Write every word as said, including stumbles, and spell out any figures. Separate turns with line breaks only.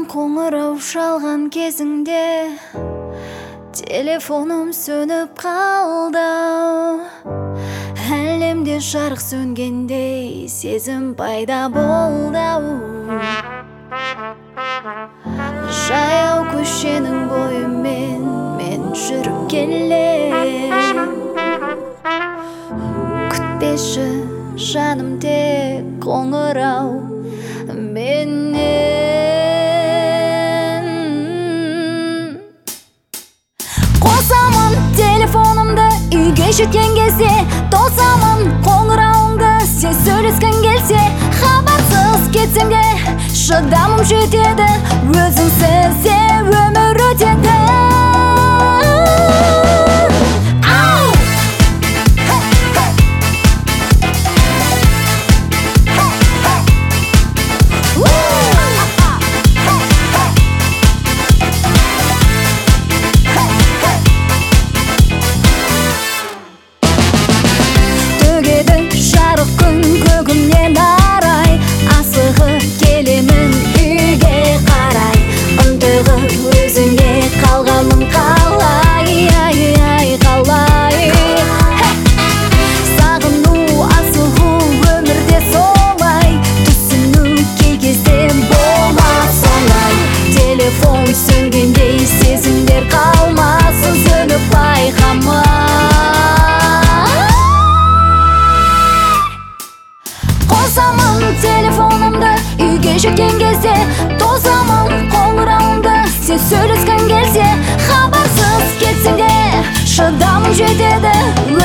қоңырау шалған кезіңде телефоным сөніп қалды. Әлемде жарық сөнгендей сезім пайда болды. Жаяу көшенің бойымен мен жүріп келем. Күтпеші жаным тек қоңырау менен. Қосамын телефонымды үйге жеткен кезде, тосамын қоңырауыңды сен сөйлескен келсе. Хабарсыз кетсем де шыдамым жетеді, өзіңсіз де өмір өтеді. Көгімнен арай, асығы келемін үйге қарай. Ынтығы өзіңе қалғаным қалай, ай, ай, қалай. Сағыну, асығы өмірде солай, түсіну кей кезде болмас солай. Телефон сөнгендей сезімдер қалмасын, сөніп байқама. Қосамын телефонымды үйге жеткен кезде, тосамын қоңырауыңды сен сөйлескен келсе. Хабарсыз кетсең де шыдамым жетеді,